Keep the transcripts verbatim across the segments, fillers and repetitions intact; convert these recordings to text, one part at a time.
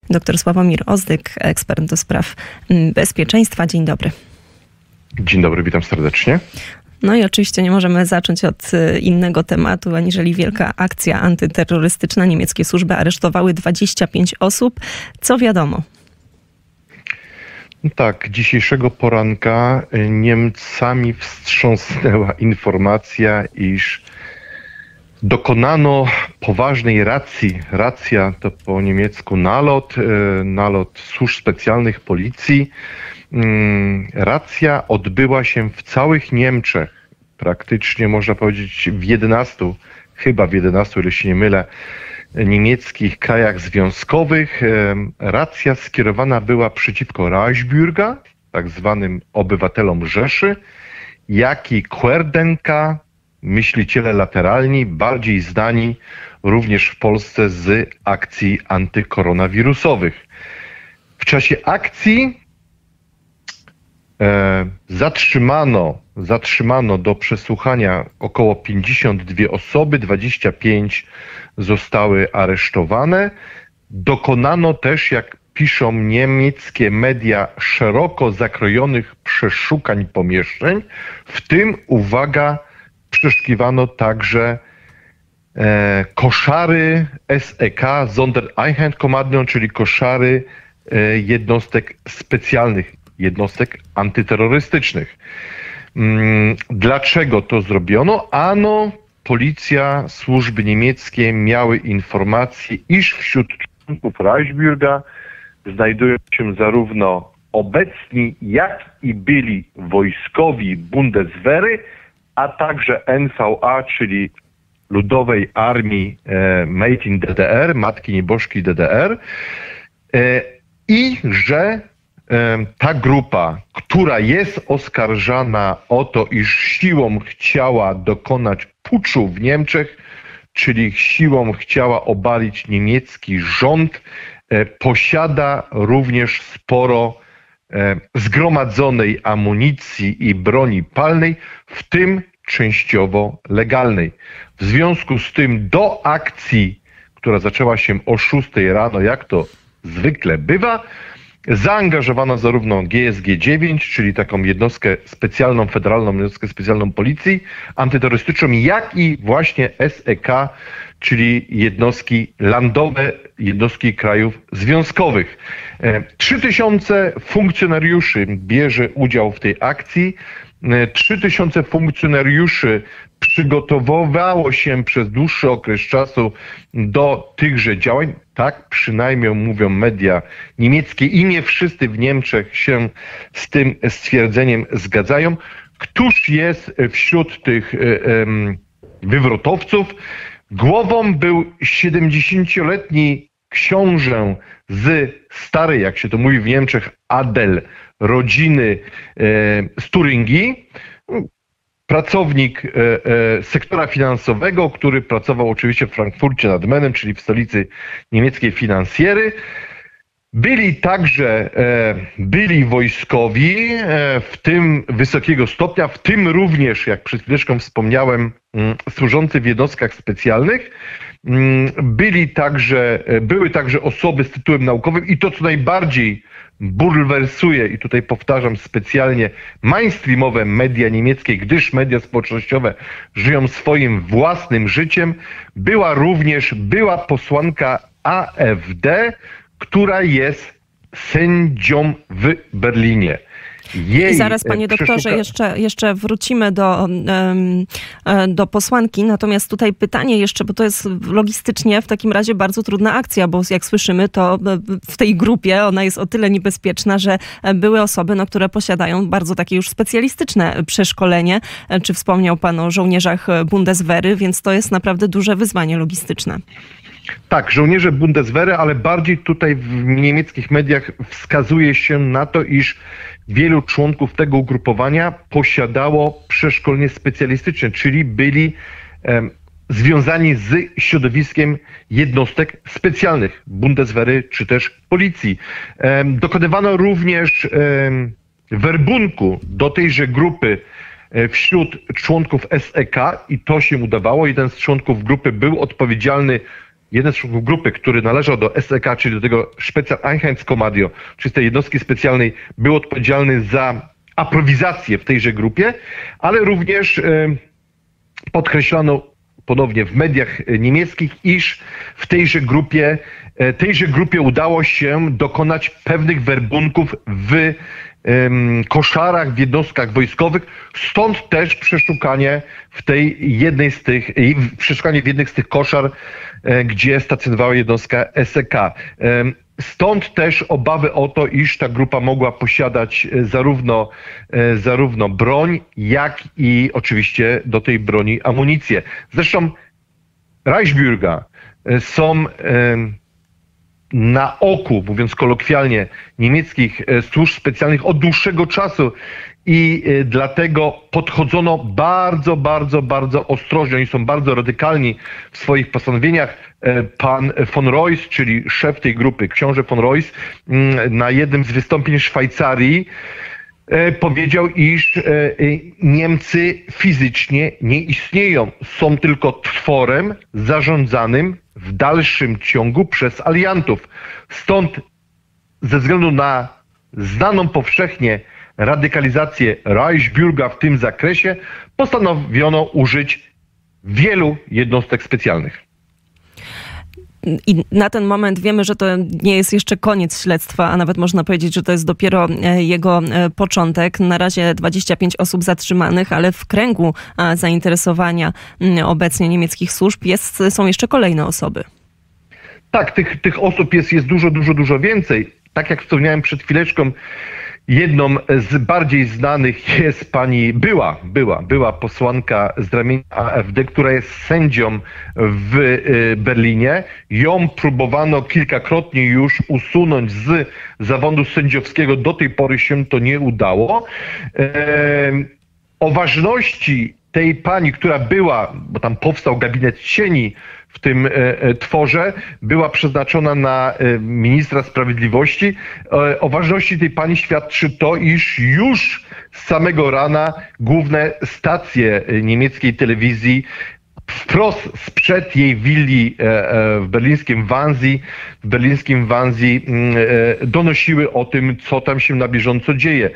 Doktor Sławomir Ozdyk, ekspert do spraw bezpieczeństwa. Dzień dobry. Dzień dobry, witam serdecznie. No i oczywiście nie możemy zacząć od innego tematu, aniżeli wielka akcja antyterrorystyczna. Niemieckie służby aresztowały dwadzieścia pięć osób. Co wiadomo? Tak, dzisiejszego poranka Niemcami wstrząsnęła informacja, iż dokonano poważnej racji. Racja to po niemiecku nalot, nalot służb specjalnych, policji. Racja odbyła się w całych Niemczech, praktycznie można powiedzieć w jedenastu, chyba w jedenastu, ile się nie mylę, niemieckich krajach związkowych. Racja skierowana była przeciwko Reichsbürger, tak zwanym obywatelom Rzeszy, jak i Querdenka, myśliciele lateralni, bardziej znani również w Polsce z akcji antykoronawirusowych. W czasie akcji e, zatrzymano, zatrzymano do przesłuchania około pięćdziesiąt dwie osoby, dwadzieścia pięć zostały aresztowane. Dokonano też, jak piszą niemieckie media, szeroko zakrojonych przeszukań pomieszczeń, w tym, uwaga, przeszukiwano także e, koszary S E K, Sondereinheitkommando, czyli koszary e, jednostek specjalnych, jednostek antyterrorystycznych. Mm, dlaczego to zrobiono? Ano, policja, służby niemieckie miały informację, iż wśród członków Reichsbürger znajdują się zarówno obecni, jak i byli wojskowi Bundeswehry, a także N V A, czyli Ludowej Armii e, Made in D D R, Matki Nieboszki D D R, e, i że e, ta grupa, która jest oskarżana o to, iż siłą chciała dokonać puczu w Niemczech, czyli siłą chciała obalić niemiecki rząd, e, posiada również sporo zgromadzonej amunicji i broni palnej, w tym częściowo legalnej. W związku z tym do akcji, która zaczęła się o szóstej rano, jak to zwykle bywa, zaangażowano zarówno G S G dziewięć, czyli taką jednostkę specjalną, federalną jednostkę specjalną policji antyterrorystyczną, jak i właśnie S E K, czyli jednostki landowe, jednostki krajów związkowych. Trzy tysiące funkcjonariuszy bierze udział w tej akcji. Trzy tysiące funkcjonariuszy przygotowywało się przez dłuższy okres czasu do tychże działań. Tak przynajmniej mówią media niemieckie i nie wszyscy w Niemczech się z tym stwierdzeniem zgadzają. Któż jest wśród tych um, wywrotowców? Głową był siedemdziesięcioletni książę z starej, jak się to mówi w Niemczech, Adel, rodziny e, z Turyngii, pracownik e, e, sektora finansowego, który pracował oczywiście w Frankfurcie nad Menem, czyli w stolicy niemieckiej finansjery. Byli także e, byli wojskowi, e, w tym wysokiego stopnia, w tym również, jak przed chwileczką wspomniałem, m, służący w jednostkach specjalnych. M, byli także, e, były także osoby z tytułem naukowym i to, co najbardziej bulwersuje, i tutaj powtarzam specjalnie, mainstreamowe media niemieckie, gdyż media społecznościowe żyją swoim własnym życiem, była również była posłanka A F D, która jest sędzią w Berlinie. Jej I zaraz, panie doktorze, przeszuka... jeszcze, jeszcze wrócimy do, do posłanki. Natomiast tutaj pytanie jeszcze, bo to jest logistycznie w takim razie bardzo trudna akcja, bo jak słyszymy, to w tej grupie ona jest o tyle niebezpieczna, że były osoby, no, które posiadają bardzo takie już specjalistyczne przeszkolenie. Czy wspomniał pan o żołnierzach Bundeswehry, więc to jest naprawdę duże wyzwanie logistyczne. Tak, żołnierze Bundeswehry, ale bardziej tutaj w niemieckich mediach wskazuje się na to, iż wielu członków tego ugrupowania posiadało przeszkolenie specjalistyczne, czyli byli um, związani z środowiskiem jednostek specjalnych Bundeswehry czy też policji. Um, dokonywano również um, werbunku do tejże grupy wśród członków S E K i to się udawało. Jeden z członków grupy był odpowiedzialny jeden z członków grupy, który należał do S E K, czyli do tego Spezialeinheitskommando, czyli z tej jednostki specjalnej, był odpowiedzialny za aprowizację w tejże grupie, ale również podkreślano ponownie w mediach niemieckich, iż w tejże grupie, tejże grupie udało się dokonać pewnych werbunków w koszarach, w jednostkach wojskowych, stąd też przeszukanie w tej jednej z tych, przeszukanie w jednych z tych koszar, gdzie stacjonowała jednostka S E K. Stąd też obawy o to, iż ta grupa mogła posiadać zarówno, zarówno broń, jak i oczywiście do tej broni amunicję. Zresztą Reichsbürger są na oku, mówiąc kolokwialnie, niemieckich służb specjalnych od dłuższego czasu i dlatego podchodzono bardzo, bardzo, bardzo ostrożnie. Oni są bardzo radykalni w swoich postanowieniach. Pan von Reuss, czyli szef tej grupy, książę von Reuss, na jednym z wystąpień w Szwajcarii powiedział, iż Niemcy fizycznie nie istnieją. Są tylko tworem zarządzanym w dalszym ciągu przez aliantów. Stąd ze względu na znaną powszechnie radykalizację Reichsbürger w tym zakresie postanowiono użyć wielu jednostek specjalnych. I na ten moment wiemy, że to nie jest jeszcze koniec śledztwa, a nawet można powiedzieć, że to jest dopiero jego początek. Na razie dwadzieścia pięć osób zatrzymanych, ale w kręgu zainteresowania obecnie niemieckich służb jest, są jeszcze kolejne osoby. Tak, tych, tych osób jest, jest dużo, dużo, dużo więcej. Tak jak wspomniałem przed chwileczką, jedną z bardziej znanych jest pani, była, była, była posłanka z ramienia A F D, która jest sędzią w Berlinie. Ją próbowano kilkakrotnie już usunąć z zawodu sędziowskiego. Do tej pory się to nie udało. O ważności tej pani, która była, bo tam powstał gabinet cieni w tym tworze, była przeznaczona na ministra sprawiedliwości. O ważności tej pani świadczy to, iż już z samego rana główne stacje niemieckiej telewizji wprost sprzed jej willi w berlińskim Wannsee, w berlińskim Wannsee donosiły o tym, co tam się na bieżąco dzieje.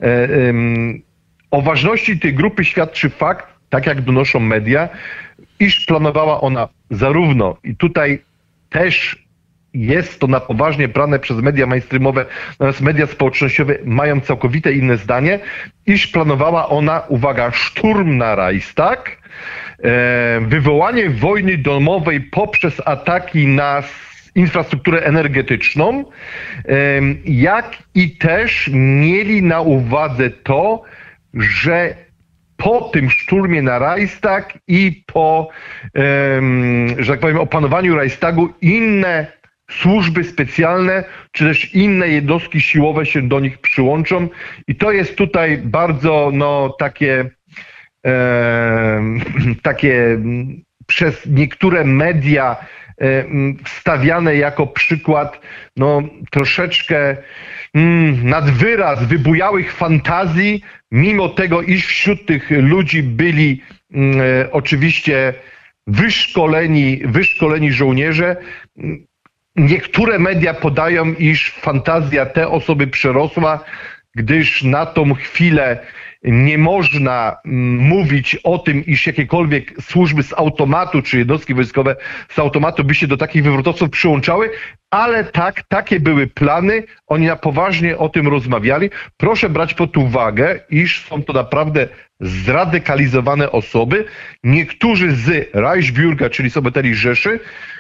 O ważności tej grupy świadczy fakt, tak jak donoszą media, iż planowała ona zarówno, i tutaj też jest to na poważnie brane przez media mainstreamowe, natomiast media społecznościowe mają całkowite inne zdanie, iż planowała ona, uwaga, szturm na Reichstag, wywołanie wojny domowej poprzez ataki na infrastrukturę energetyczną, jak i też mieli na uwadze to, że po tym szturmie na Reichstag i po, że tak powiem, opanowaniu Reichstagu inne służby specjalne, czy też inne jednostki siłowe się do nich przyłączą. I to jest tutaj bardzo, no, takie, e, takie przez niektóre media wstawiane jako przykład, no, troszeczkę mm, nad wyraz wybujałych fantazji, mimo tego, iż wśród tych ludzi byli mm, oczywiście wyszkoleni, wyszkoleni żołnierze. Niektóre media podają, iż fantazja te osoby przerosła, gdyż na tą chwilę nie można mówić o tym, iż jakiekolwiek służby z automatu, czy jednostki wojskowe z automatu by się do takich wywrotowców przyłączały, ale tak, takie były plany, oni na poważnie o tym rozmawiali. Proszę brać pod uwagę, iż są to naprawdę zradykalizowane osoby. Niektórzy z Reichsbürger, czyli z obywateli Rzeszy,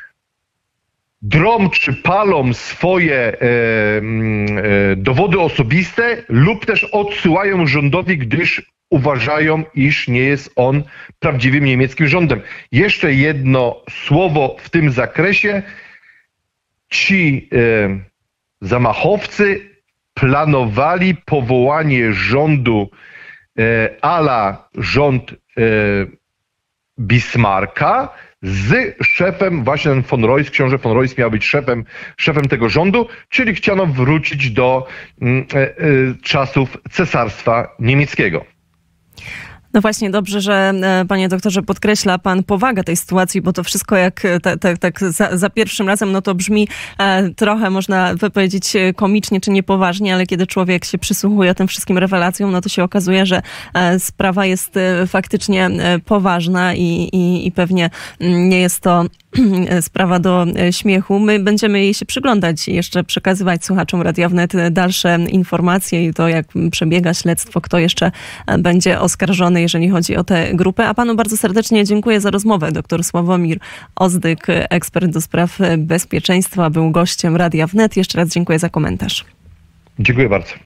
drą czy palą swoje e, e, dowody osobiste lub też odsyłają rządowi, gdyż uważają, iż nie jest on prawdziwym niemieckim rządem. Jeszcze jedno słowo w tym zakresie. Ci e, zamachowcy planowali powołanie rządu e, a la rząd e, Bismarcka, z szefem, właśnie ten von Reuss, książę von Reuss miał być szefem, szefem tego rządu, czyli chciano wrócić do y, y, czasów Cesarstwa Niemieckiego. No właśnie, dobrze, że panie doktorze podkreśla pan powagę tej sytuacji, bo to wszystko jak tak ta, ta, ta, za, za pierwszym razem, no to brzmi e, trochę, można powiedzieć, komicznie czy niepoważnie, ale kiedy człowiek się przysłuchuje tym wszystkim rewelacjom, no to się okazuje, że e, sprawa jest e, faktycznie e, poważna i, i, i pewnie nie jest to sprawa do śmiechu. My będziemy jej się przyglądać i jeszcze przekazywać słuchaczom Radia Wnet dalsze informacje i to, jak przebiega śledztwo, kto jeszcze będzie oskarżony, jeżeli chodzi o tę grupę. A panu bardzo serdecznie dziękuję za rozmowę. Doktor Sławomir Ozdyk, ekspert do spraw bezpieczeństwa, był gościem Radia Wnet. Jeszcze raz dziękuję za komentarz. Dziękuję bardzo.